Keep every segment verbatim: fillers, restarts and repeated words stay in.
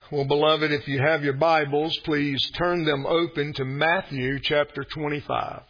Well, beloved, if you have your Bibles, please turn them open to Matthew chapter twenty-five.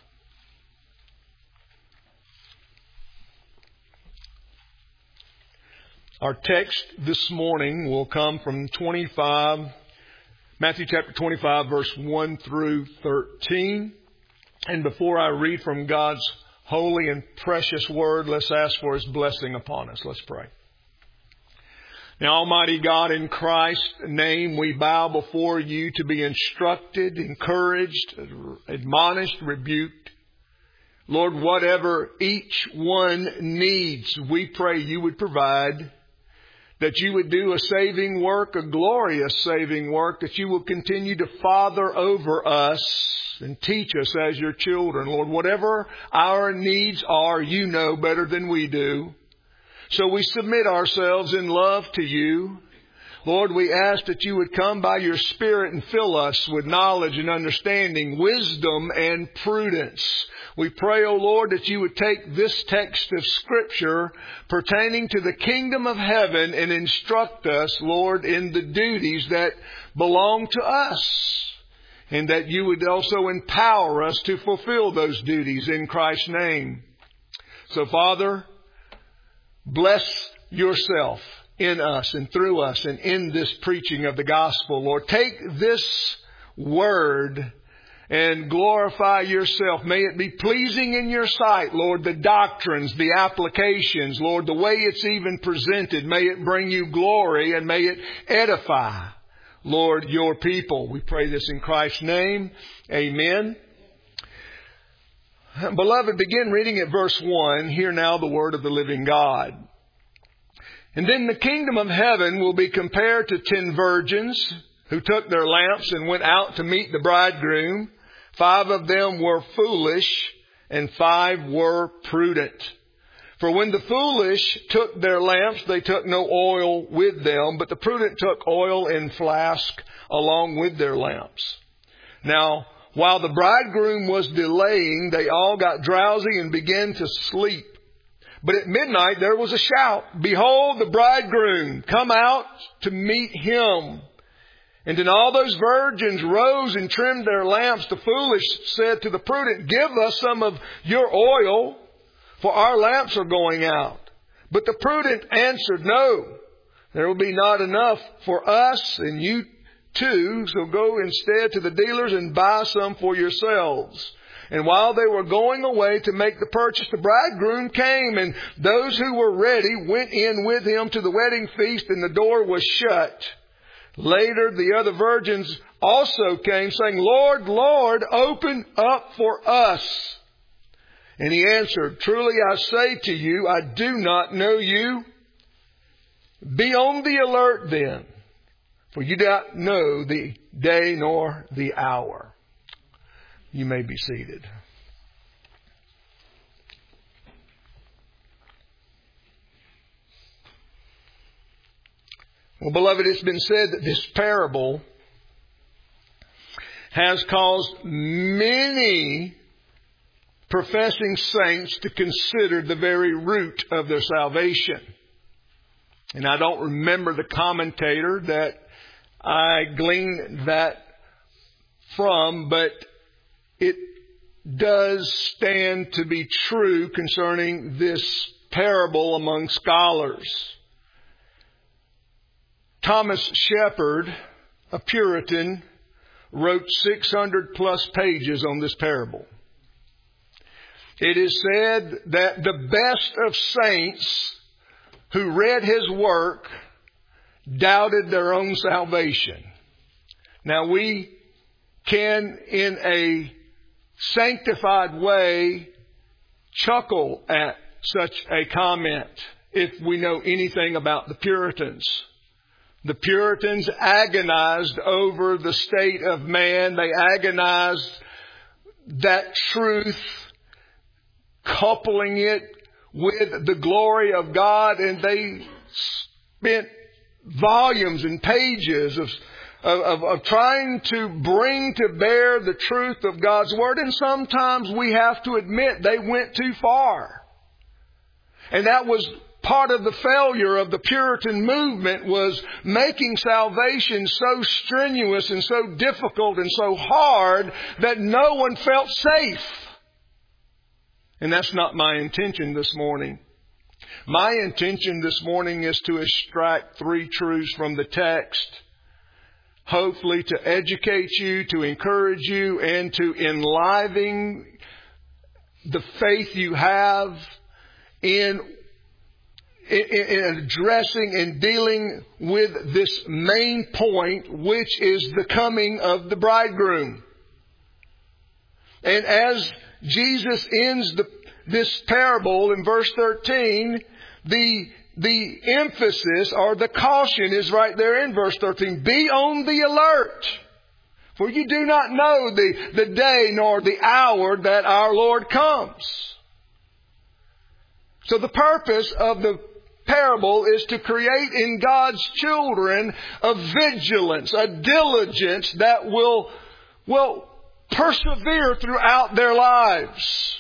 Our text this morning will come from twenty-five, Matthew chapter twenty-five, verse one through thirteen. And before I read from God's holy and precious word, let's ask for His blessing upon us. Let's pray. Now, Almighty God, in Christ's name, we bow before you to be instructed, encouraged, admonished, rebuked. Lord, whatever each one needs, we pray you would provide, that you would do a saving work, a glorious saving work, that you will continue to father over us and teach us as your children. Lord, whatever our needs are, you know better than we do. So we submit ourselves in love to you. Lord, we ask that you would come by your Spirit and fill us with knowledge and understanding, wisdom and prudence. We pray, O Lord, that you would take this text of Scripture pertaining to the kingdom of heaven and instruct us, Lord, in the duties that belong to us. And that you would also empower us to fulfill those duties in Christ's name. So, Father, bless yourself in us and through us and in this preaching of the gospel, Lord. Take this word and glorify yourself. May it be pleasing in your sight, Lord, the doctrines, the applications, Lord, the way it's even presented. May it bring you glory and may it edify, Lord, your people. We pray this in Christ's name. Amen. Beloved, begin reading at verse one. Hear now the word of the living God. And then the kingdom of heaven will be compared to ten virgins who took their lamps and went out to meet the bridegroom. Five of them were foolish and five were prudent. For when the foolish took their lamps, they took no oil with them, but the prudent took oil in flask along with their lamps. Now, while the bridegroom was delaying, they all got drowsy and began to sleep. But at midnight there was a shout, "Behold, the bridegroom, come out to meet him." And then all those virgins rose and trimmed their lamps. The foolish said to the prudent, "Give us some of your oil, for our lamps are going out." But the prudent answered, "No, there will be not enough for us and you too, so go instead to the dealers and buy some for yourselves." And while they were going away to make the purchase, the bridegroom came, and those who were ready went in with him to the wedding feast, and the door was shut. Later, the other virgins also came, saying, "Lord, Lord, open up for us." And he answered, "Truly I say to you, I do not know you. Be on the alert then, for you do not know the day nor the hour." You may be seated. Well, beloved, it's been said that this parable has caused many professing saints to consider the very root of their salvation. And I don't remember the commentator that I gleaned that from, but it does stand to be true concerning this parable among scholars. Thomas Shepard, a Puritan, wrote six hundred plus pages on this parable. It is said that the best of saints who read his work doubted their own salvation. Now, we can, in a sanctified way, chuckle at such a comment if we know anything about the Puritans. The Puritans agonized over the state of man. They agonized that truth, coupling it with the glory of God, and they spent volumes and pages of Of, of, of trying to bring to bear the truth of God's Word. And sometimes we have to admit they went too far. And that was part of the failure of the Puritan movement was making salvation so strenuous and so difficult and so hard that no one felt safe. And that's not my intention this morning. My intention this morning is to extract three truths from the text, hopefully to educate you, to encourage you, and to enliven the faith you have in, in, in addressing and dealing with this main point, which is the coming of the bridegroom. And as Jesus ends the, this parable in verse thirteen, the The emphasis or the caution is right there in verse thirteen. Be on the alert, for you do not know the, the day nor the hour that our Lord comes. So the purpose of the parable is to create in God's children a vigilance, a diligence that will, will persevere throughout their lives.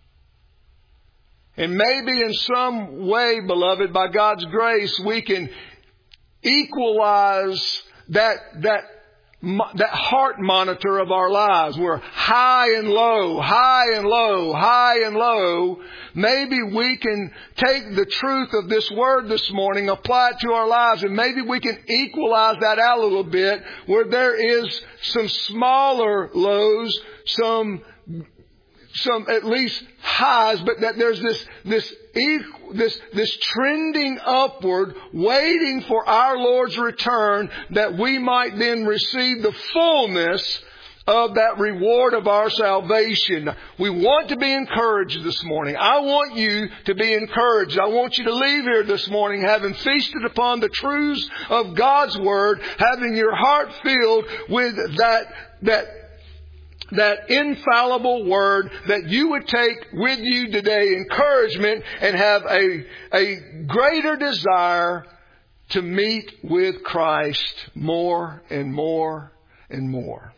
And maybe in some way, beloved, by God's grace, we can equalize that, that, that heart monitor of our lives. We're high and low, high and low, high and low. Maybe we can take the truth of this word this morning, apply it to our lives, and maybe we can equalize that out a little bit where there is some smaller lows, some some at least highs, but that there's this, this, this, this trending upward, waiting for our Lord's return, that we might then receive the fullness of that reward of our salvation. We want to be encouraged this morning. I want you to be encouraged. I want you to leave here this morning having feasted upon the truths of God's Word, having your heart filled with that, that, that infallible word, that you would take with you today encouragement and have a, a greater desire to meet with Christ more and more and more.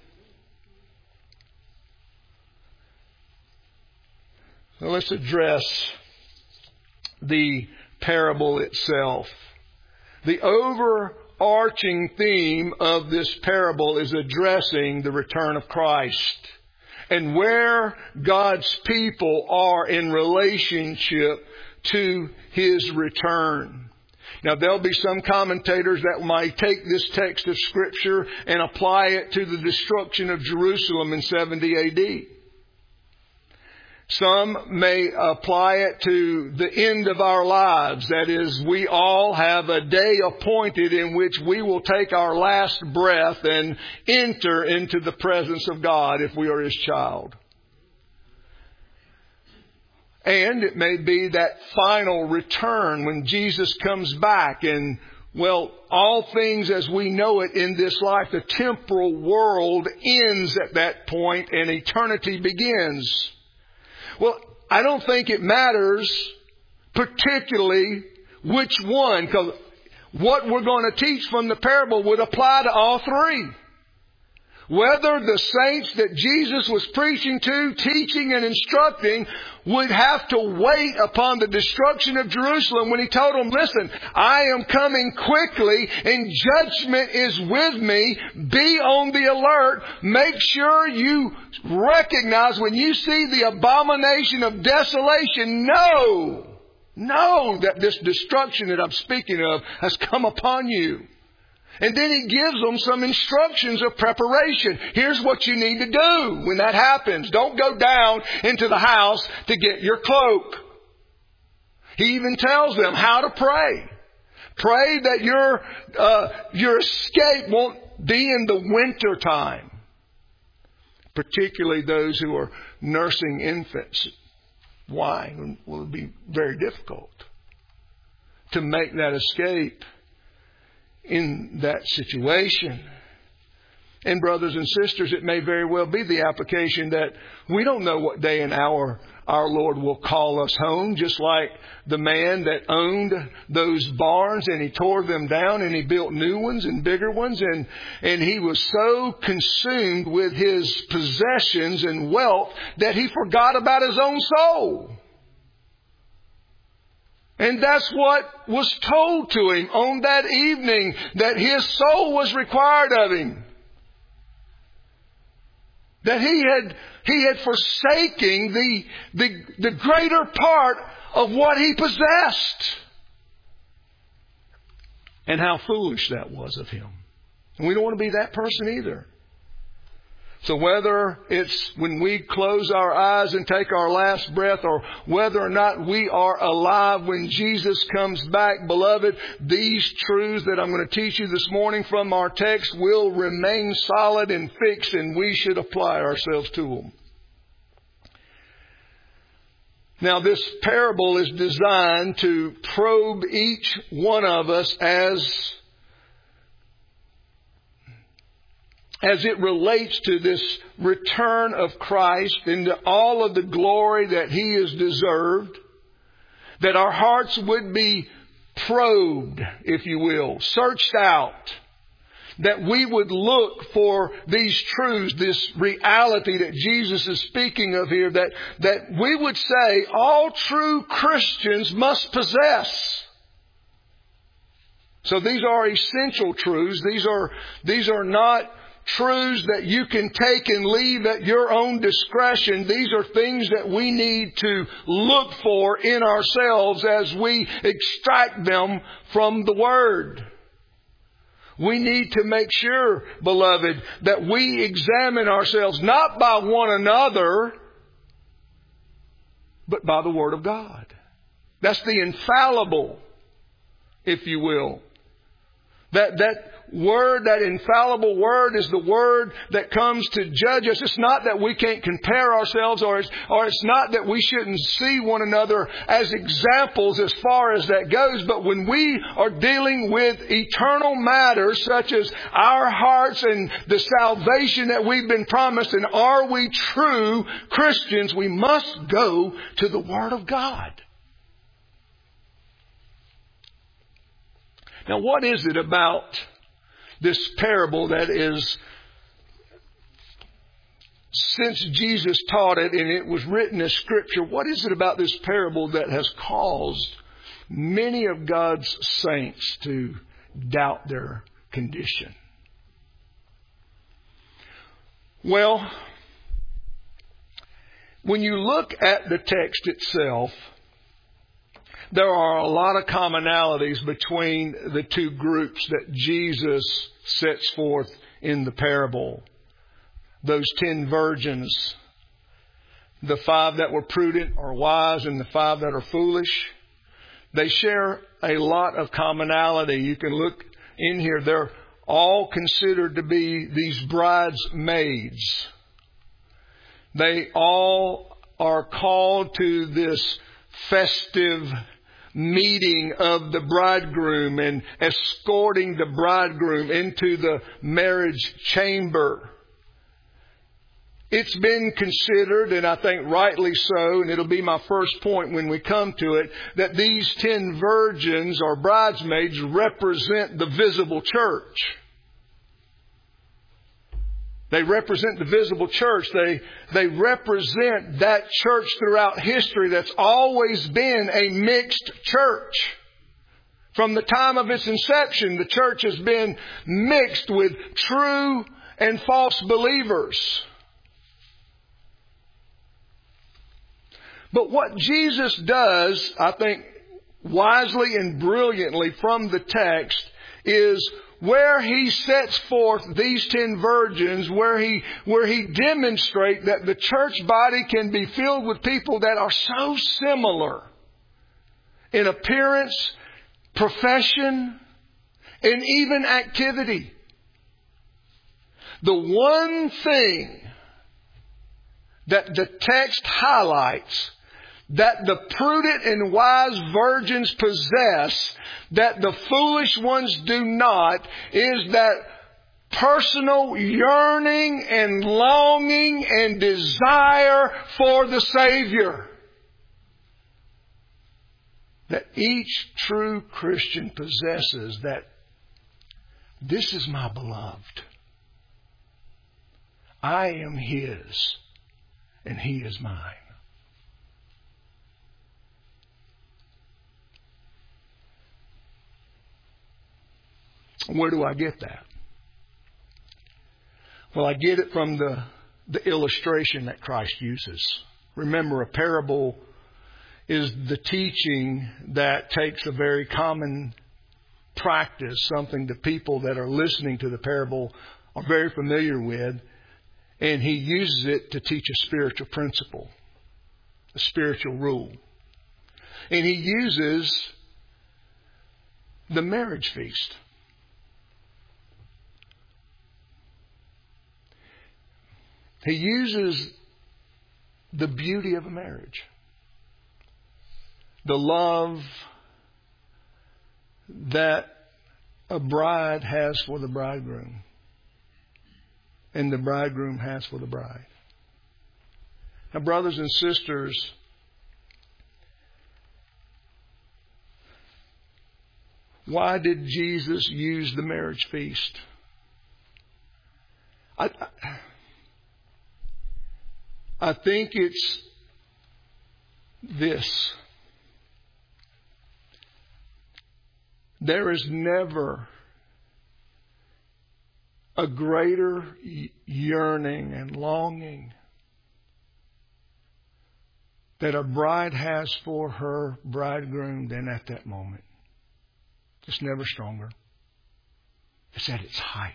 So let's address the parable itself. The overarching theme of this parable is addressing the return of Christ and where God's people are in relationship to His return. Now, there'll be some commentators that might take this text of Scripture and apply it to the destruction of Jerusalem in seventy A D. Some may apply it to the end of our lives. That is, we all have a day appointed in which we will take our last breath and enter into the presence of God if we are His child. And it may be that final return when Jesus comes back and, well, all things as we know it in this life, the temporal world ends at that point and eternity begins. Well, I don't think it matters particularly which one, because what we're going to teach from the parable would apply to all three. Whether the saints that Jesus was preaching to, teaching and instructing would have to wait upon the destruction of Jerusalem when He told them, listen, I am coming quickly and judgment is with me. Be on the alert. Make sure you recognize when you see the abomination of desolation, know, know that this destruction that I'm speaking of has come upon you. And then He gives them some instructions of preparation. Here's what you need to do when that happens. Don't go down into the house to get your cloak. He even tells them how to pray. Pray that your, uh, your escape won't be in the winter time. Particularly those who are nursing infants. Why? Well, it will be very difficult to make that escape in that situation. And brothers and sisters, it may very well be the application that we don't know what day and hour our Lord will call us home, just like the man that owned those barns and he tore them down and he built new ones and bigger ones, and, and he was so consumed with his possessions and wealth that he forgot about his own soul. And that's what was told to him on that evening, that his soul was required of him. That he had, he had forsaken the, the, the greater part of what he possessed. And how foolish that was of him. And we don't want to be that person either. So whether it's when we close our eyes and take our last breath, or whether or not we are alive when Jesus comes back, beloved, these truths that I'm going to teach you this morning from our text will remain solid and fixed, and we should apply ourselves to them. Now, this parable is designed to probe each one of us as as it relates to this return of Christ into all of the glory that He has deserved, that our hearts would be probed, if you will, searched out, that we would look for these truths, this reality that Jesus is speaking of here, that, that we would say all true Christians must possess. So these are essential truths. These are, these are not truths that you can take and leave at your own discretion. These are things that we need to look for in ourselves as we extract them from the Word. We need to make sure, beloved, that we examine ourselves not by one another, but by the Word of God. That's the infallible, if you will. That, that Word, that infallible Word, is the Word that comes to judge us. It's not that we can't compare ourselves, or it's, or it's not that we shouldn't see one another as examples as far as that goes. But when we are dealing with eternal matters such as our hearts and the salvation that we've been promised, and are we true Christians, we must go to the Word of God. Now, what is it about this parable that is, since Jesus taught it and it was written as Scripture, what is it about this parable that has caused many of God's saints to doubt their condition? Well, when you look at the text itself, there are a lot of commonalities between the two groups that Jesus sets forth in the parable. Those ten virgins, the five that were prudent or wise and the five that are foolish, they share a lot of commonality. You can look in here. They're all considered to be these bridesmaids. They all are called to this festive meeting of the bridegroom and escorting the bridegroom into the marriage chamber. It's been considered, and I think rightly so, and it'll be my first point when we come to it, that these ten virgins or bridesmaids represent the visible church. They represent the visible church. They, they represent that church throughout history that's always been a mixed church. From the time of its inception, the church has been mixed with true and false believers. But what Jesus does, I think, wisely and brilliantly from the text, is where He sets forth these ten virgins, where He, where He demonstrates that the church body can be filled with people that are so similar in appearance, profession, and even activity. The one thing that the text highlights that the prudent and wise virgins possess, that the foolish ones do not, is that personal yearning and longing and desire for the Savior that each true Christian possesses, that this is my beloved. I am His and He is mine. Where do I get that? Well, I get it from the, the illustration that Christ uses. Remember, a parable is the teaching that takes a very common practice, something the people that are listening to the parable are very familiar with, and he uses it to teach a spiritual principle, a spiritual rule. And he uses the marriage feast. He uses the beauty of a marriage, the love that a bride has for the bridegroom and the bridegroom has for the bride. Now, brothers and sisters, why did Jesus use the marriage feast? I, I think it's this. There is never a greater yearning and longing that a bride has for her bridegroom than at that moment. It's never stronger. It's at its height.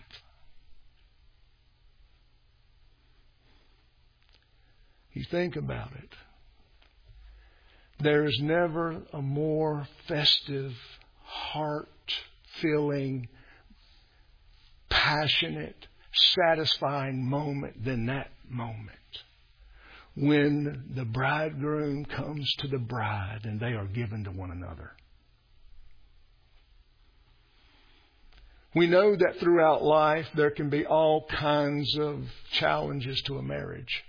You think about it. There is never a more festive, heart-filling, passionate, satisfying moment than that moment when the bridegroom comes to the bride and they are given to one another. We know that throughout life there can be all kinds of challenges to a marriage.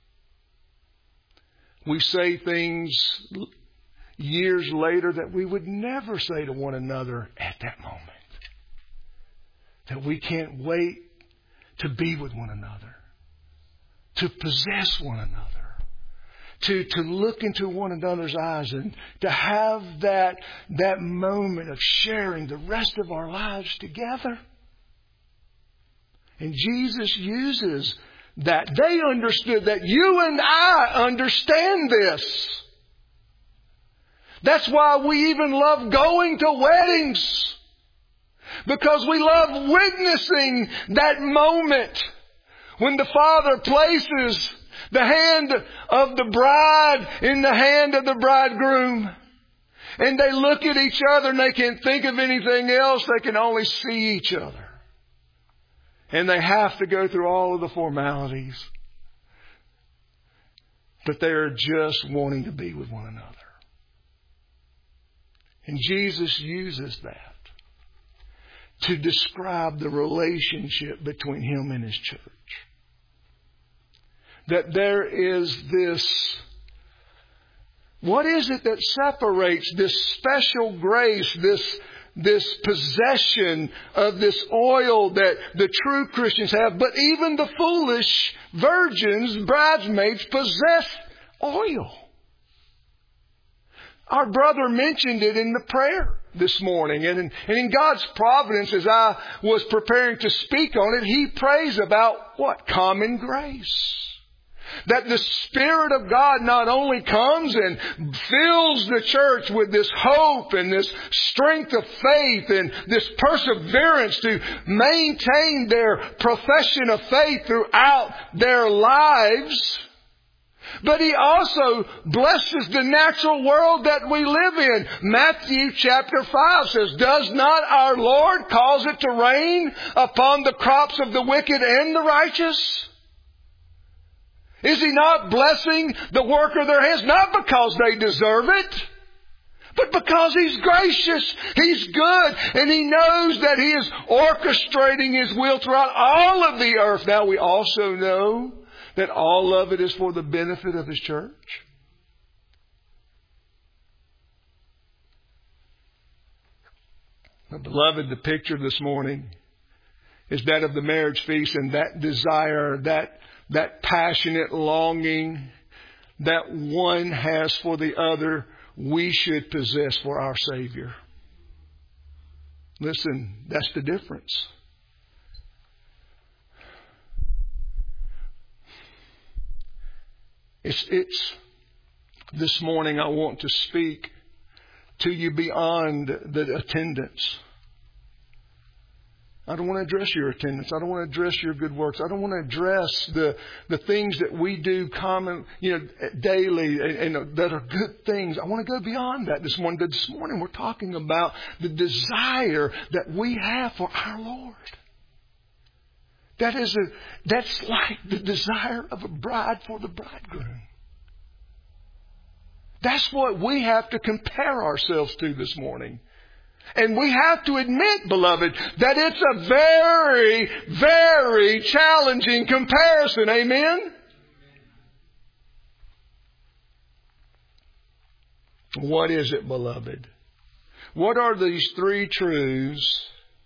We say things years later that we would never say to one another at that moment. That we can't wait to be with one another, to possess one another, to, to look into one another's eyes and to have that, that moment of sharing the rest of our lives together. And Jesus uses that. They understood that. You and I understand this. That's why we even love going to weddings. Because we love witnessing that moment when the Father places the hand of the bride in the hand of the bridegroom. And they look at each other and they can't think of anything else. They can only see each other. And they have to go through all of the formalities. But they're just wanting to be with one another. And Jesus uses that to describe the relationship between Him and His church. That there is this, what is it that separates this special grace, this this possession of this oil that the true Christians have, but even the foolish virgins, bridesmaids, possess oil. Our brother mentioned it in the prayer this morning. And in, and in God's providence, as I was preparing to speak on it, He prays about what? Common grace. That the Spirit of God not only comes and fills the church with this hope and this strength of faith and this perseverance to maintain their profession of faith throughout their lives, but He also blesses the natural world that we live in. Matthew chapter five says, does not our Lord cause it to rain upon the crops of the wicked and the righteous? Is He not blessing the work of their hands? Not because they deserve it, but because He's gracious, He's good, and He knows that He is orchestrating His will throughout all of the earth. Now we also know that all of it is for the benefit of His church. But beloved, the picture this morning is that of the marriage feast and that desire, that That passionate longing that one has for the other, we should possess for our Savior. Listen, that's the difference. It's, it's, this morning I want to speak to you beyond the attendance. I don't want to address your attendance. I don't want to address your good works. I don't want to address the the things that we do common, you know, daily and, and that are good things. I want to go beyond that this morning. But this morning we're talking about the desire that we have for our Lord. That is a that's like the desire of a bride for the bridegroom. That's what we have to compare ourselves to this morning. And we have to admit, beloved, that it's a very, very challenging comparison. Amen? What is it, beloved? What are these three truths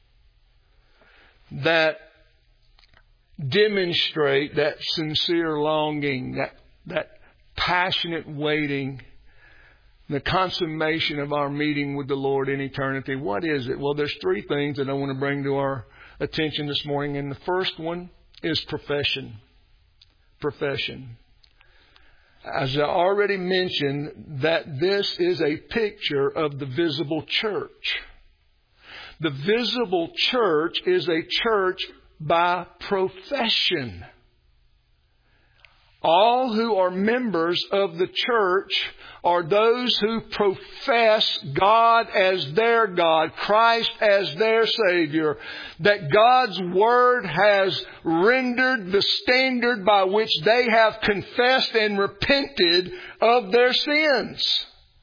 that demonstrate that sincere longing, that, that passionate waiting, the consummation of our meeting with the Lord in eternity? What is it? Well, there's three things that I want to bring to our attention this morning. And the first one is profession. Profession. As I already mentioned, that this is a picture of the visible church. The visible church is a church by profession. All who are members of the church are those who profess God as their God, Christ as their Savior, that God's Word has rendered the standard by which they have confessed and repented of their sins.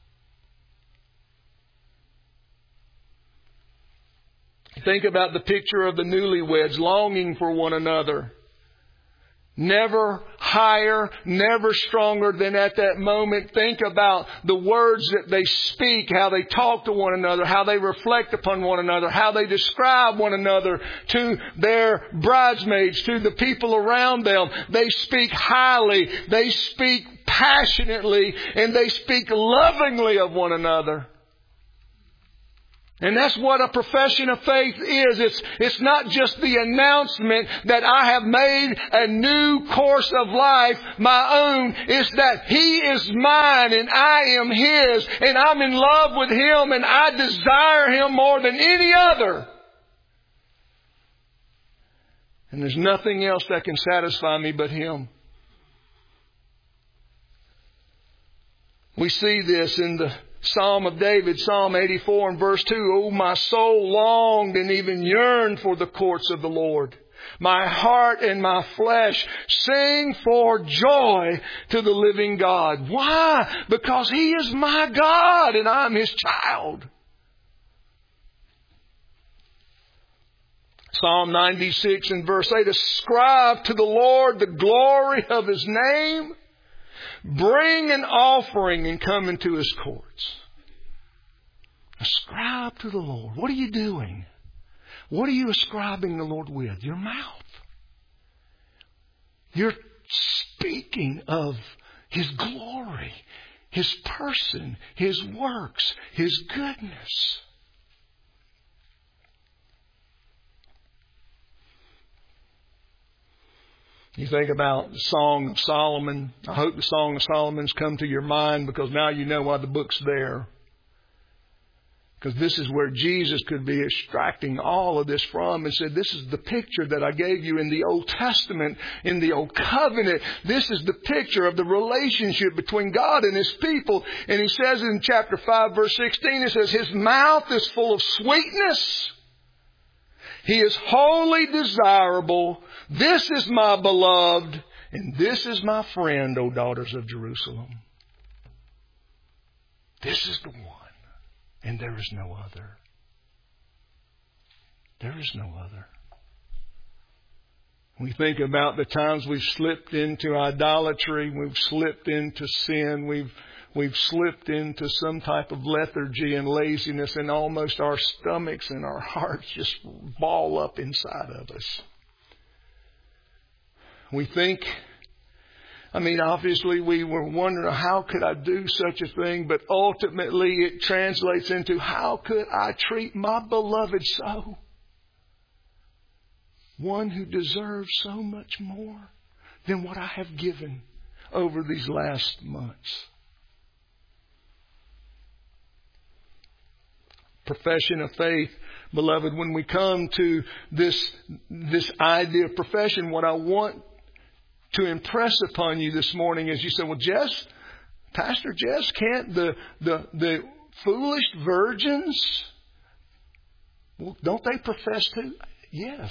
Think about the picture of the newlyweds longing for one another. Never higher, never stronger than at that moment. Think about the words that they speak, how they talk to one another, how they reflect upon one another, how they describe one another to their bridesmaids, to the people around them. They speak highly, they speak passionately, and they speak lovingly of one another. And that's what a profession of faith is. It's, it's not just the announcement that I have made a new course of life my own. It's that He is mine and I am His, and I'm in love with Him and I desire Him more than any other. And there's nothing else that can satisfy me but Him. We see this in the Psalm of David, Psalm eighty-four and verse two. Oh, my soul longed and even yearned for the courts of the Lord. My heart and my flesh sing for joy to the living God. Why? Because He is my God and I'm His child. Psalm ninety-six and verse eight. Ascribe to the Lord the glory of His name. Bring an offering and come into His courts. Ascribe to the Lord. What are you doing? What are you ascribing the Lord with? Your mouth. You're speaking of His glory, His person, His works, His goodness. You think about the Song of Solomon. I hope the Song of Solomon's come to your mind, because now you know why the book's there. Because this is where Jesus could be extracting all of this from and said, this is the picture that I gave you in the Old Testament, in the Old Covenant. This is the picture of the relationship between God and His people. And He says in chapter five, verse sixteen, He says, His mouth is full of sweetness. He is wholly desirable. This is my beloved, and this is my friend, O daughters of Jerusalem. This is the one, and there is no other. There is no other. We think about the times we've slipped into idolatry, we've slipped into sin, we've We've slipped into some type of lethargy and laziness, and almost our stomachs and our hearts just ball up inside of us. We think I mean, obviously we were wondering, how could I do such a thing? But ultimately it translates into, how could I treat my beloved so? One who deserves so much more than what I have given over these last months. Profession of faith, beloved, when we come to this, this idea of profession, what I want to impress upon you this morning is, you say, well, Jess, Pastor Jess, can't the, the, the foolish virgins, well, don't they profess to? Yes.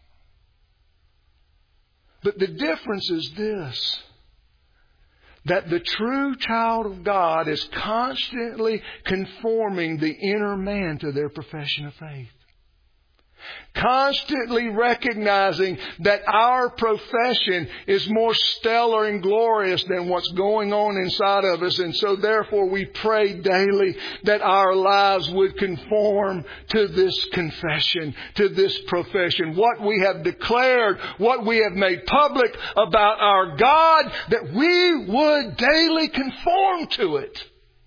But the difference is this, that the true child of God is constantly conforming the inner man to their profession of faith. Constantly recognizing that our profession is more stellar and glorious than what's going on inside of us. And so therefore we pray daily that our lives would conform to this confession, to this profession. What we have declared, what we have made public about our God, that we would daily conform to it.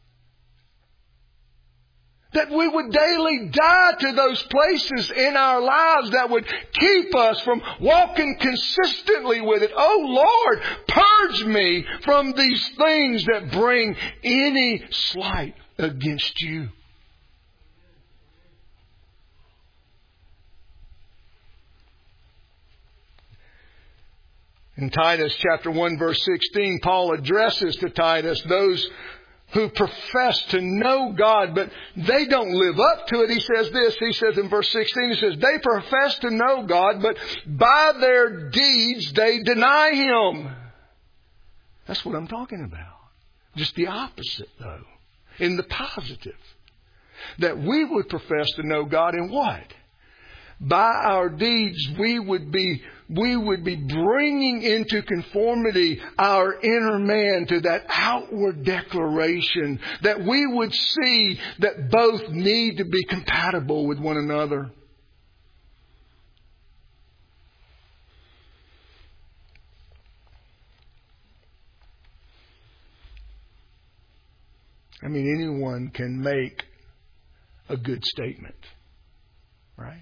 That we would daily die to those places in our lives that would keep us from walking consistently with it. Oh Lord, purge me from these things that bring any slight against you. In Titus chapter one verse sixteen, Paul addresses to Titus those who profess to know God, but they don't live up to it. He says this, he says in verse sixteen, he says, they profess to know God, but by their deeds they deny Him. That's what I'm talking about. Just the opposite, though. In the positive. That we would profess to know God in what? By our deeds, we would be, we would be bringing into conformity our inner man to that outward declaration, that we would see that both need to be compatible with one another. I mean, anyone can make a good statement, right?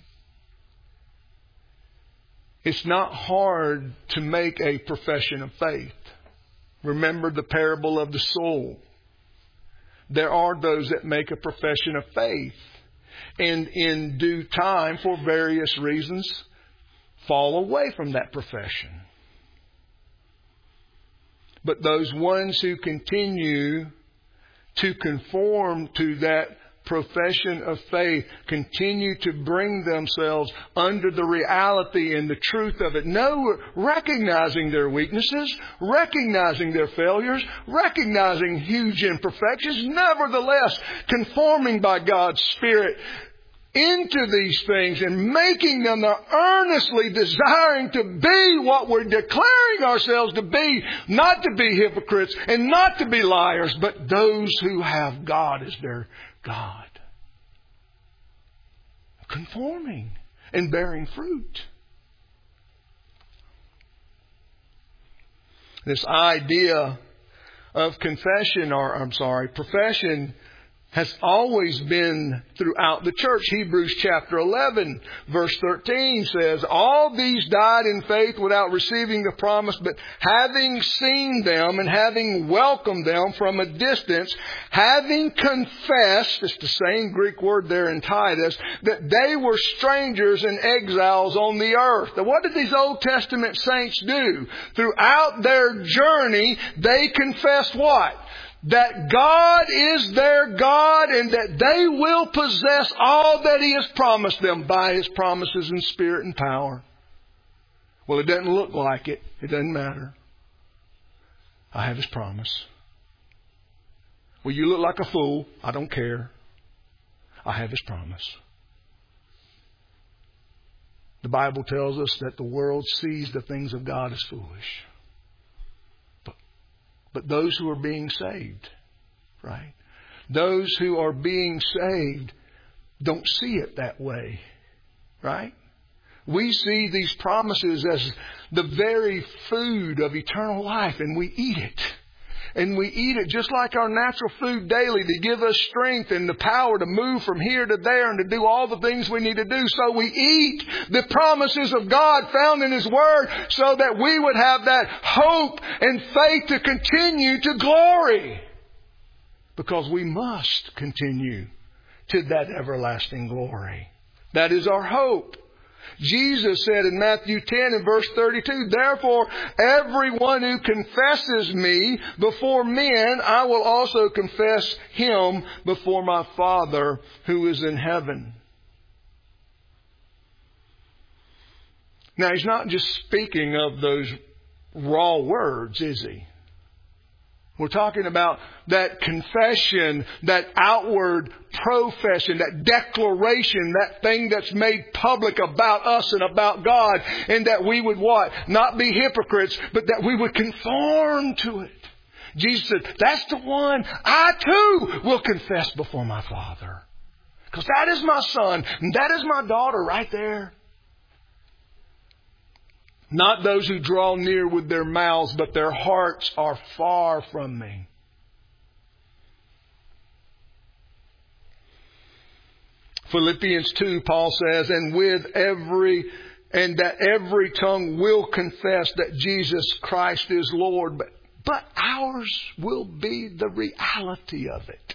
It's not hard to make a profession of faith. Remember the parable of the soul. There are those that make a profession of faith and in due time, for various reasons, fall away from that profession. But those ones who continue to conform to that profession of faith, continue to bring themselves under the reality and the truth of it. No, recognizing their weaknesses, recognizing their failures, recognizing huge imperfections, nevertheless conforming by God's Spirit into these things and making them earnestly desiring to be what we're declaring ourselves to be, not to be hypocrites and not to be liars, but those who have God as their God. Conforming and bearing fruit. This idea of confession, or I'm sorry, profession, has always been throughout the church. Hebrews chapter eleven verse thirteen says, all these died in faith without receiving the promise, but having seen them and having welcomed them from a distance, having confessed, it's the same Greek word there in Titus, that they were strangers and exiles on the earth. Now, what did these Old Testament saints do? Throughout their journey, they confessed what? That God is their God and that they will possess all that He has promised them by His promises in spirit and power. Well, it doesn't look like it. It doesn't matter. I have His promise. Well, you look like a fool. I don't care. I have His promise. The Bible tells us that the world sees the things of God as foolish. But those who are being saved, right? Those who are being saved don't see it that way, right? We see these promises as the very food of eternal life, and we eat it. And we eat it just like our natural food daily to give us strength and the power to move from here to there and to do all the things we need to do. So we eat the promises of God found in His Word so that we would have that hope and faith to continue to glory. Because we must continue to that everlasting glory. That is our hope. Jesus said in Matthew ten and verse thirty-two, therefore, everyone who confesses me before men, I will also confess him before my Father who is in heaven. Now, He's not just speaking of those raw words, is He? We're talking about that confession, that outward profession, that declaration, that thing that's made public about us and about God. And that we would what? Not be hypocrites, but that we would conform to it. Jesus said, that's the one I too will confess before my Father. Because that is my son and that is my daughter right there. Not those who draw near with their mouths, but their hearts are far from me. Philippians two, Paul says, and with every, and that every tongue will confess that Jesus Christ is Lord, but, but ours will be the reality of it.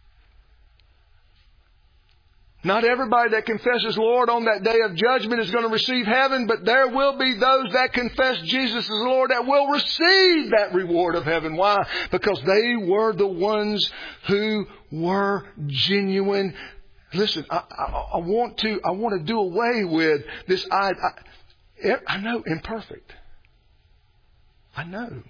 Not everybody that confesses Lord on that day of judgment is going to receive heaven, but there will be those that confess Jesus as Lord that will receive that reward of heaven. Why? Because they were the ones who were genuine. Listen, I, I, I want to I want to do away with this. I, I, I know imperfect. I know.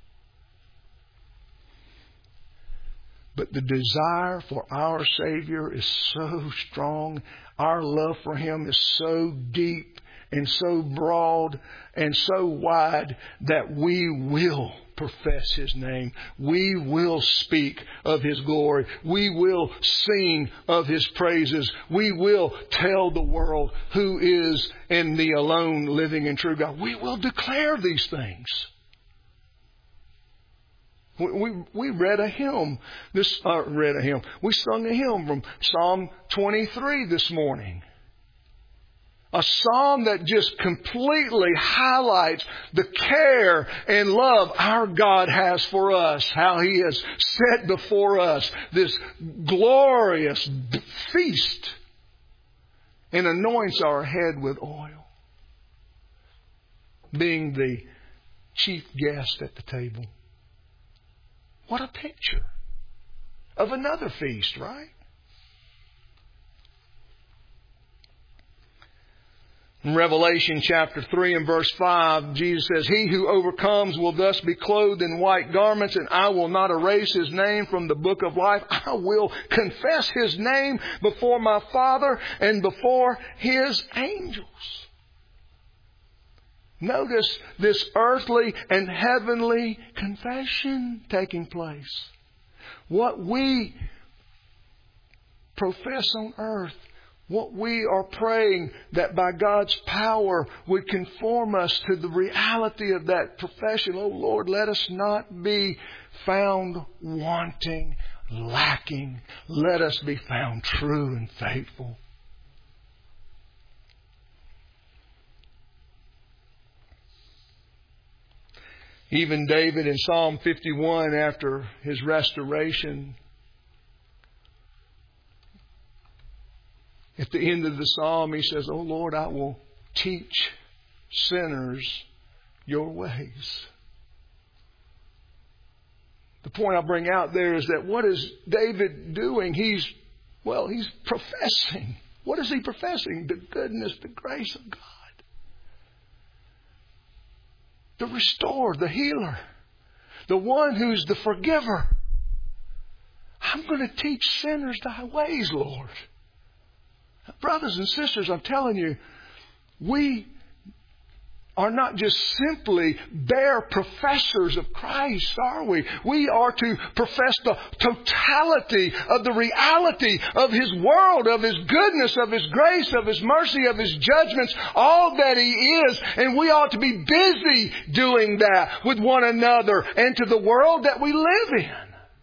But the desire for our Savior is so strong. Our love for Him is so deep and so broad and so wide that we will profess His name. We will speak of His glory. We will sing of His praises. We will tell the world who is in the alone living and true God. We will declare these things. We we read a hymn. This uh, read a hymn. We sung a hymn from Psalm twenty-three this morning. A psalm that just completely highlights the care and love our God has for us. How He has set before us this glorious feast and anoints our head with oil, being the chief guest at the table. What a picture of another feast, right? In Revelation chapter three and verse five, Jesus says, he who overcomes will thus be clothed in white garments, and I will not erase his name from the book of life. I will confess his name before my Father and before His angels. Notice this earthly and heavenly confession taking place. What we profess on earth, what we are praying that by God's power would conform us to the reality of that profession. Oh Lord, let us not be found wanting, lacking. Let us be found true and faithful. Even David in Psalm fifty-one, after his restoration, at the end of the psalm, he says, "Oh Lord, I will teach sinners your ways." The point I bring out there is that what is David doing? He's, well, he's professing. What is he professing? The goodness, the grace of God. The restorer, the healer, the one who's the forgiver. I'm going to teach sinners thy ways, Lord. Brothers and sisters, I'm telling you, we are not just simply bare professors of Christ, are we? We are to profess the totality of the reality of His world, of His goodness, of His grace, of His mercy, of His judgments, all that He is. And we ought to be busy doing that with one another and to the world that we live in.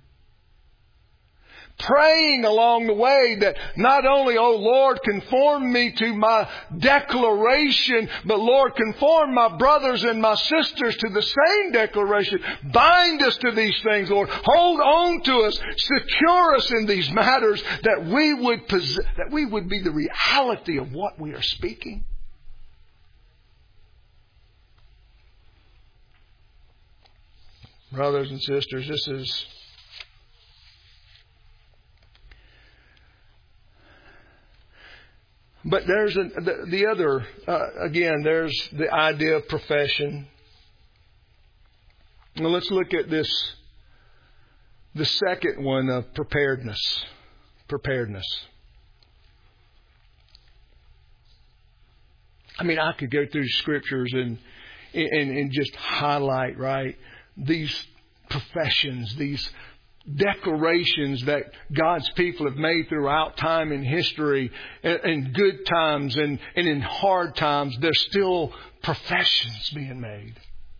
Praying along the way that not only, oh Lord, conform me to my declaration, but Lord, conform my brothers and my sisters to the same declaration. Bind us to these things, Lord. Hold on to us. Secure us in these matters, that we would possess, that we would be the reality of what we are speaking. Brothers and sisters, this is But there's a, the, the other, uh, again, there's the idea of profession. Now let's look at this, the second one of preparedness. Preparedness. I mean, I could go through scriptures and, and, and just highlight, right, these professions, these declarations that God's people have made throughout time and history, in good times and, and in hard times. There's still professions being made.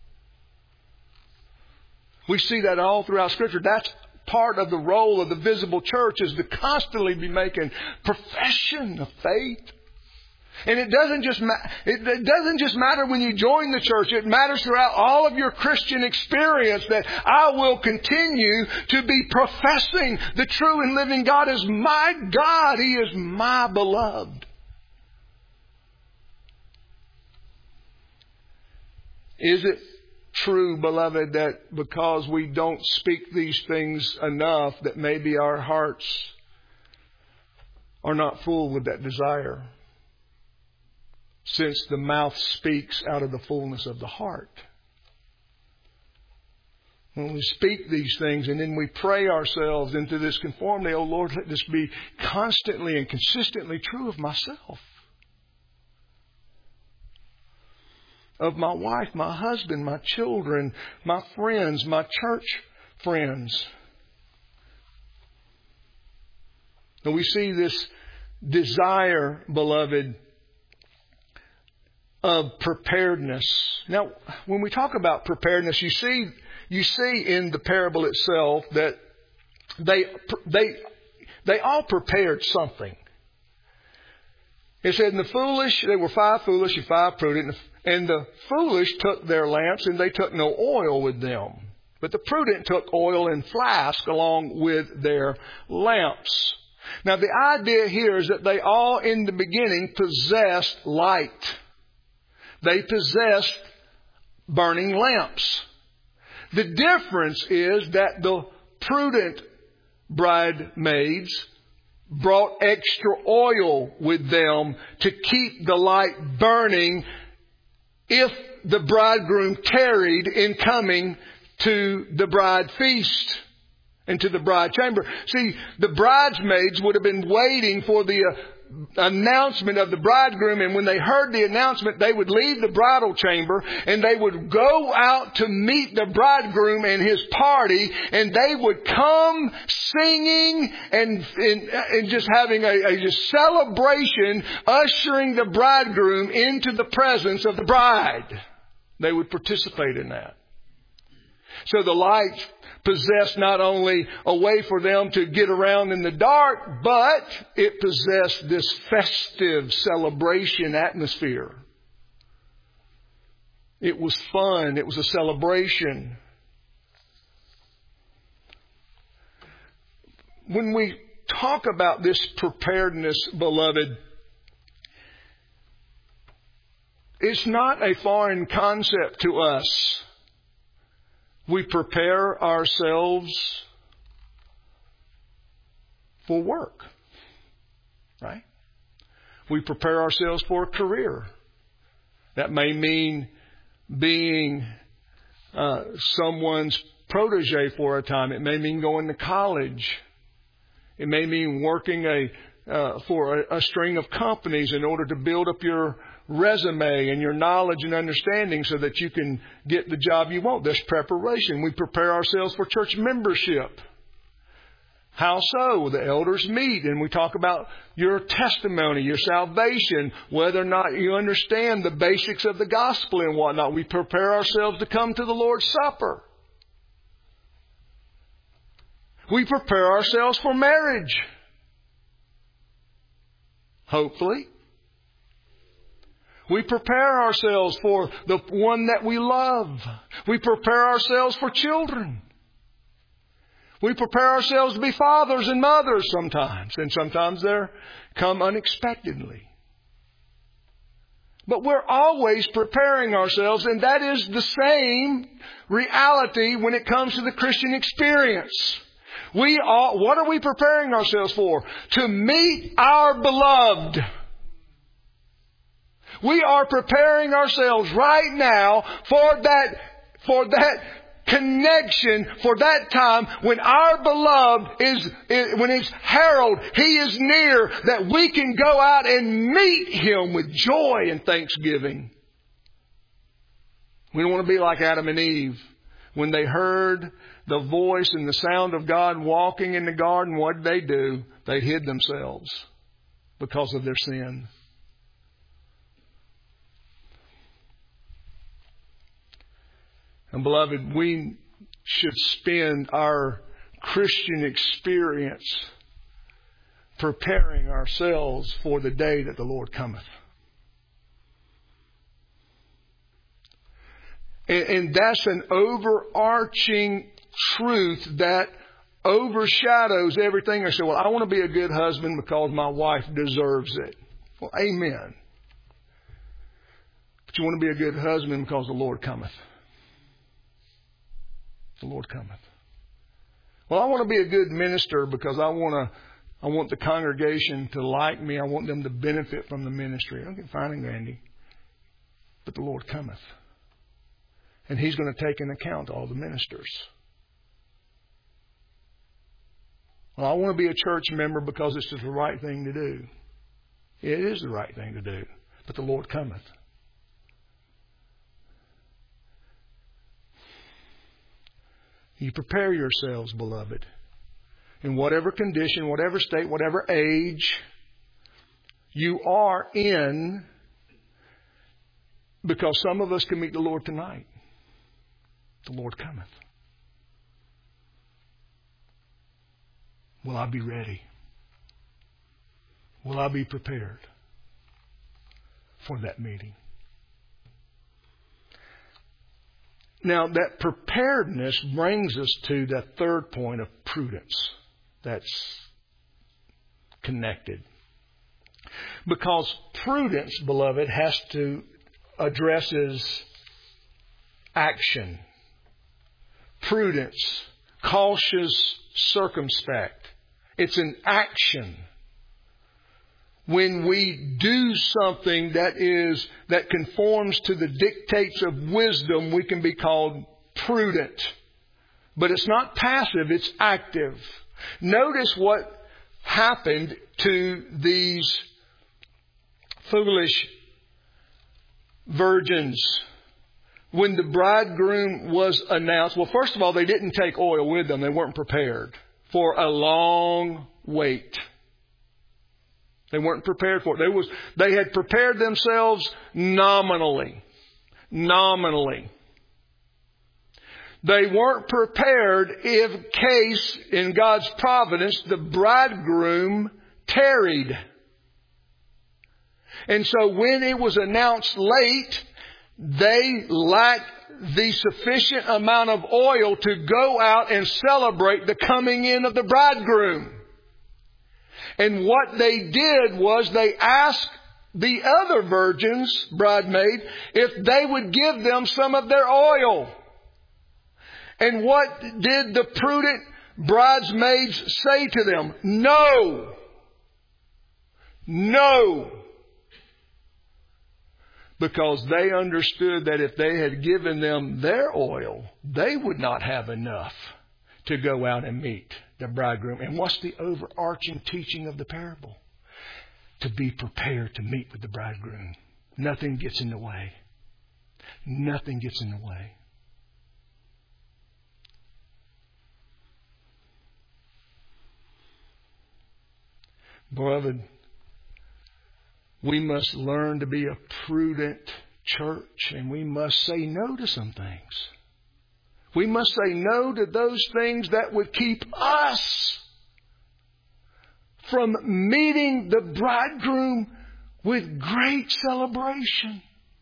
We see that all throughout Scripture. That's part of the role of the visible church, is to constantly be making profession of faith. And it doesn't just ma- it, it doesn't just matter when you join the church. It matters throughout all of your Christian experience, that I will continue to be professing the true and living God as my God. He is my beloved. Is it true, beloved, that because we don't speak these things enough, that maybe our hearts are not full with that desire? Since the mouth speaks out of the fullness of the heart. When we speak these things and then we pray ourselves into this conformity, oh Lord, let this be constantly and consistently true of myself, of my wife, my husband, my children, my friends, my church friends. And we see this desire, beloved, of preparedness. Now, when we talk about preparedness, you see, you see in the parable itself that they, they, they all prepared something. It said, "And the foolish, there were five foolish and five prudent, and the foolish took their lamps, and they took no oil with them. But the prudent took oil in flask along with their lamps." Now, the idea here is that they all in the beginning possessed light. They possessed burning lamps. The difference is that the prudent bridesmaids brought extra oil with them to keep the light burning if the bridegroom tarried in coming to the bride feast and to the bride chamber. See, the bridesmaids would have been waiting for the uh, announcement of the bridegroom, and when they heard the announcement, they would leave the bridal chamber and they would go out to meet the bridegroom and his party, and they would come singing and and, and just having a, a just celebration, ushering the bridegroom into the presence of the bride. They would participate in that. So the light possessed not only a way for them to get around in the dark, but it possessed this festive celebration atmosphere. It was fun. It was a celebration. When we talk about this preparedness, beloved, it's not a foreign concept to us. We prepare ourselves for work, right? We prepare ourselves for a career. That may mean being uh, someone's protege for a time. It may mean going to college. It may mean working a uh, for a, a string of companies in order to build up your resume and your knowledge and understanding so that you can get the job you want. There's preparation. We prepare ourselves for church membership. How so? The elders meet and we talk about your testimony, your salvation, whether or not you understand the basics of the gospel and whatnot. We prepare ourselves to come to the Lord's Supper. We prepare ourselves for marriage. Hopefully. We prepare ourselves for the one that we love. We prepare ourselves for children. We prepare ourselves to be fathers and mothers sometimes. And sometimes they come unexpectedly. But we're always preparing ourselves. And that is the same reality when it comes to the Christian experience. We are, what are we preparing ourselves for? To meet our beloved. We are preparing ourselves right now for that, for that connection, for that time when our beloved is, when it's heralded, He is near, that we can go out and meet Him with joy and thanksgiving. We don't want to be like Adam and Eve. When they heard the voice and the sound of God walking in the garden, what did they do? They hid themselves because of their sin. And beloved, we should spend our Christian experience preparing ourselves for the day that the Lord cometh. And, and that's an overarching truth that overshadows everything. I say, well, I want to be a good husband because my wife deserves it. Well, amen. But you want to be a good husband because the Lord cometh. The Lord cometh. Well, I want to be a good minister because I want to, I want the congregation to like me. I want them to benefit from the ministry. Okay, fine and dandy. But the Lord cometh. And He's going to take into account all the ministers. Well, I want to be a church member because it's just the right thing to do. It is the right thing to do. But the Lord cometh. You prepare yourselves, beloved, in whatever condition, whatever state, whatever age you are in, because some of us can meet the Lord tonight. The Lord cometh. Will I be ready? Will I be prepared for that meeting? Now, that preparedness brings us to that third point of prudence that's connected. Because prudence, beloved, has to addresses action. Prudence, cautious, circumspect. It's an action. When we do something that is, that conforms to the dictates of wisdom, we can be called prudent. But it's not passive, it's active. Notice what happened to these foolish virgins when the bridegroom was announced. Well, first of all, they didn't take oil with them. They weren't prepared for a long wait. They weren't prepared for it. They was, they had prepared themselves nominally. Nominally. They weren't prepared in case, in God's providence, the bridegroom tarried. And so when it was announced late, they lacked the sufficient amount of oil to go out and celebrate the coming in of the bridegroom. And what they did was they asked the other virgins, bridesmaid, if they would give them some of their oil. And what did the prudent bridesmaids say to them? No. No. Because they understood that if they had given them their oil, they would not have enough to go out and meet the bridegroom. And what's the overarching teaching of the parable? To be prepared to meet with the bridegroom. nothing gets in the way. Nothing gets in the way. Beloved, we must learn to be a prudent church, and we must say no to some things. We must say no to those things that would keep us from meeting the bridegroom with great celebration.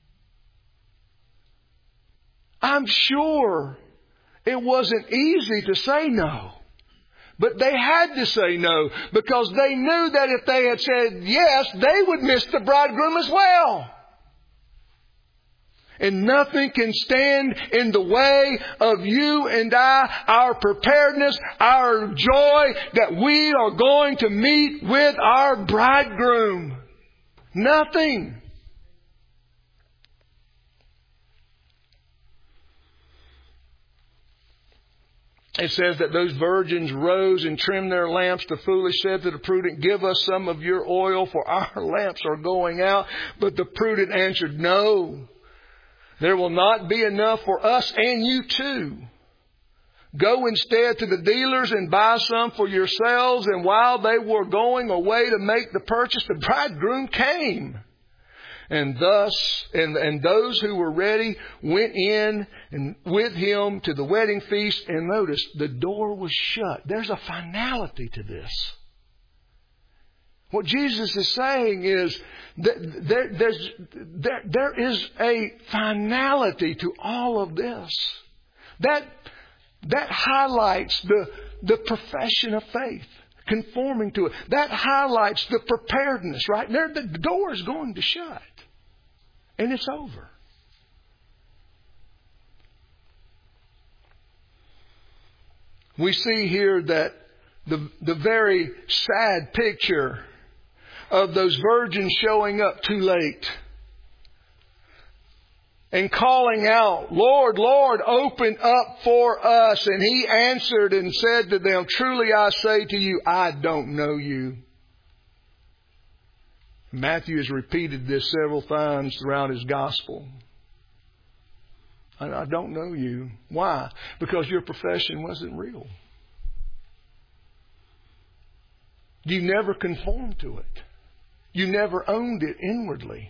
I'm sure it wasn't easy to say no. But they had to say no because they knew that if they had said yes, they would miss the bridegroom as well. And nothing can stand in the way of you and I, our preparedness, our joy that we are going to meet with our bridegroom. Nothing. It says that those virgins rose and trimmed their lamps. The foolish said to the prudent, give us some of your oil, for our lamps are going out. But the prudent answered, no, there will not be enough for us and you too. Go instead to the dealers and buy some for yourselves. And while they were going away to make the purchase, the bridegroom came. And thus, and, and those who were ready went in and with him to the wedding feast. And notice, the door was shut. There's a finality to this. What Jesus is saying is that there, there's, there, there is a finality to all of this. That, that highlights the, the profession of faith, conforming to it. That highlights the preparedness, right? There, the door is going to shut. And it's over. We see here that the, the very sad picture of those virgins showing up too late and calling out, Lord, Lord, open up for us. And He answered and said to them, truly I say to you, I don't know you. Matthew has repeated this several times throughout his gospel. I don't know you. Why? Because your profession wasn't real. You never conformed to it. You never owned it inwardly.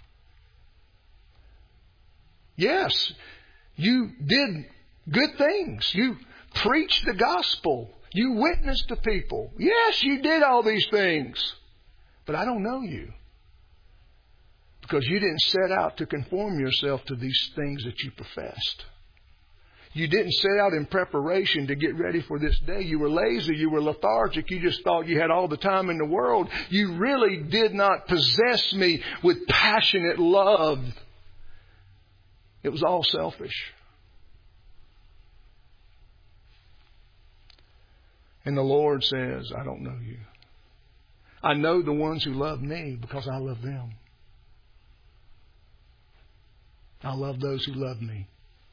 Yes, you did good things. You preached the gospel. You witnessed to people. Yes, you did all these things. But I don't know you. Because you didn't set out to conform yourself to these things that you professed. You didn't set out in preparation to get ready for this day. You were lazy. You were lethargic. You just thought you had all the time in the world. You really did not possess me with passionate love. It was all selfish. And the Lord says, I don't know you. I know the ones who love me because I love them. I love those who love me.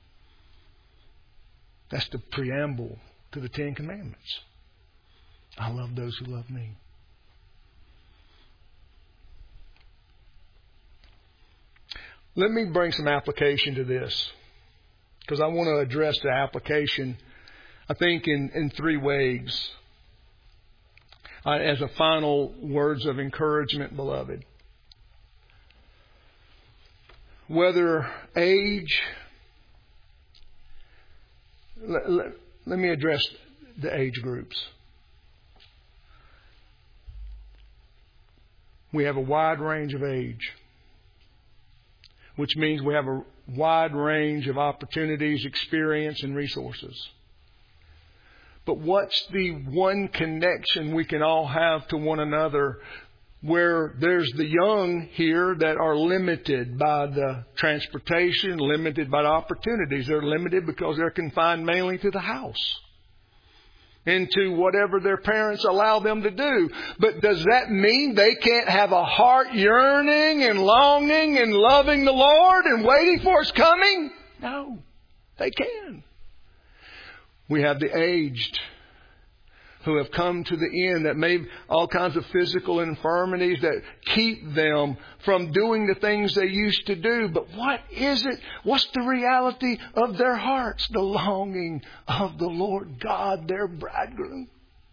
That's the preamble to the Ten Commandments. I love those who love me. Let me bring some application to this, because I want to address the application, I think, in, in three ways. Uh, as a final words of encouragement, beloved. Whether age, let, let, let me address the age groups. We have a wide range of age, which means we have a wide range of opportunities, experience, and resources. But what's the one connection we can all have to one another, where there's the young here that are limited by the transportation, limited by the opportunities. They're limited because they're confined mainly to the house, into whatever their parents allow them to do. But does that mean they can't have a heart yearning and longing and loving the Lord and waiting for His coming? No, they can. We have the aged who have come to the end, that may all kinds of physical infirmities that keep them from doing the things they used to do. But what is it? What's the reality of their hearts? The longing of the Lord God, their bridegroom.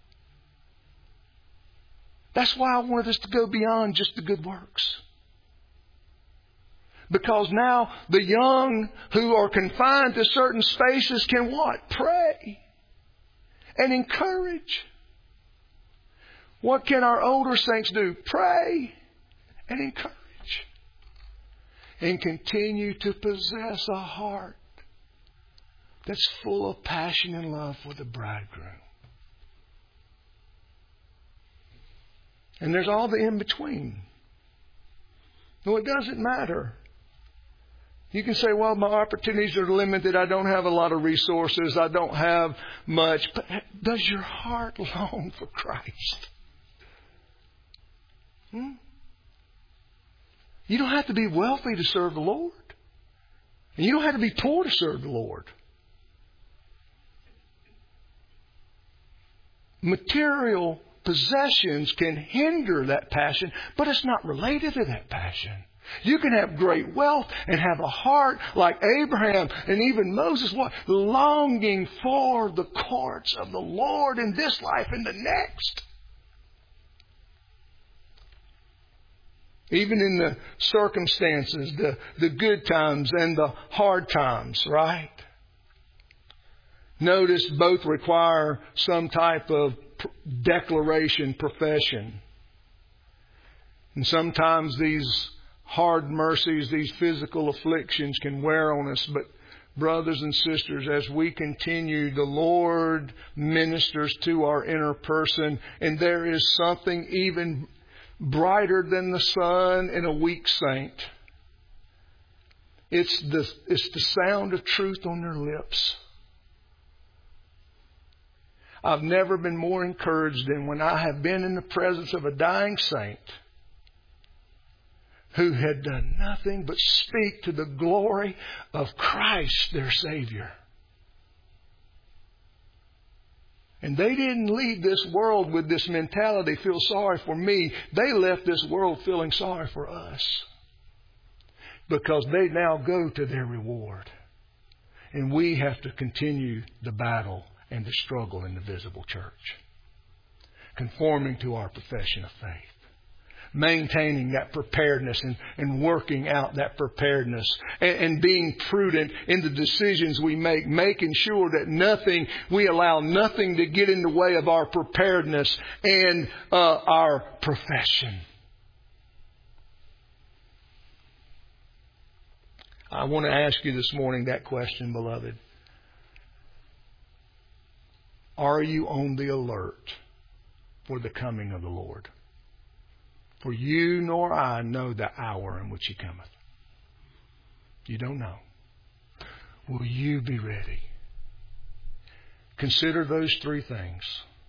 That's why I wanted us to go beyond just the good works. Because now the young who are confined to certain spaces can what? Pray and encourage. What can our older saints do? Pray and encourage. And continue to possess a heart that's full of passion and love for the bridegroom. And there's all the in-between. No, it doesn't matter. You can say, well, my opportunities are limited. I don't have a lot of resources. I don't have much. But does your heart long for Christ? Hmm? You don't have to be wealthy to serve the Lord. And you don't have to be poor to serve the Lord. Material possessions can hinder that passion, but it's not related to that passion. You can have great wealth and have a heart like Abraham and even Moses, what? Longing for the courts of the Lord in this life and the next. Even in the circumstances, the, the good times and the hard times, right? Notice both require some type of declaration, profession. And sometimes these hard mercies, these physical afflictions can wear on us. But brothers and sisters, as we continue, the Lord ministers to our inner person. And there is something even brighter than the sun in a weak saint. It's the, it's the sound of truth on their lips. I've never been more encouraged than when I have been in the presence of a dying saint who had done nothing but speak to the glory of Christ, their Savior. And they didn't leave this world with this mentality, feel sorry for me. They left this world feeling sorry for us. Because they now go to their reward. And we have to continue the battle and the struggle in the visible church. Conforming to our profession of faith. Maintaining that preparedness and, and working out that preparedness. And, and being prudent in the decisions we make. Making sure that nothing, we allow nothing to get in the way of our preparedness and uh, our profession. I want to ask you this morning that question, beloved. Are you on the alert for the coming of the Lord? For you nor I know the hour in which He cometh. You don't know. Will you be ready? Consider those three things.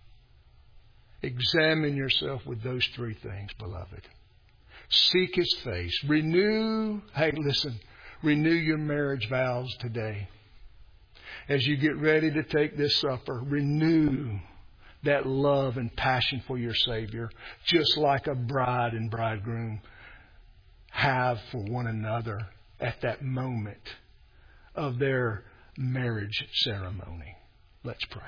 Examine yourself with those three things, beloved. Seek His face. Renew, hey, listen, renew your marriage vows today. As you get ready to take this supper, renew that love and passion for your Savior, just like a bride and bridegroom have for one another at that moment of their marriage ceremony. Let's pray.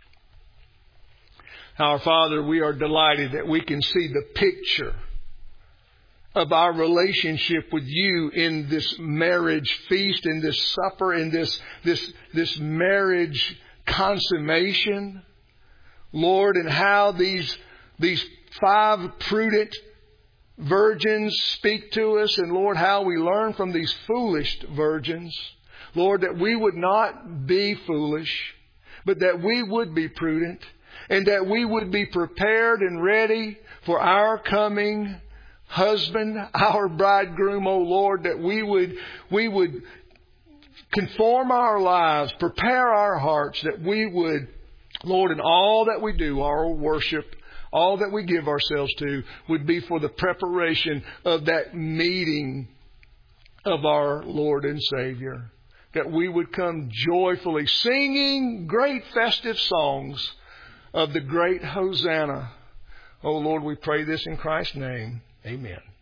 Our Father, we are delighted that we can see the picture of our relationship with You in this marriage feast, in this supper, in this, this, this marriage consummation. Lord, and how these, these five prudent virgins speak to us. And Lord, how we learn from these foolish virgins. Lord, that we would not be foolish, but that we would be prudent. And that we would be prepared and ready for our coming husband, our bridegroom, O Lord, that we would, we would conform our lives, prepare our hearts, that we would, Lord, in all that we do, our worship, all that we give ourselves to, would be for the preparation of that meeting of our Lord and Savior. That we would come joyfully singing great festive songs of the great Hosanna. Oh Lord, we pray this in Christ's name. Amen.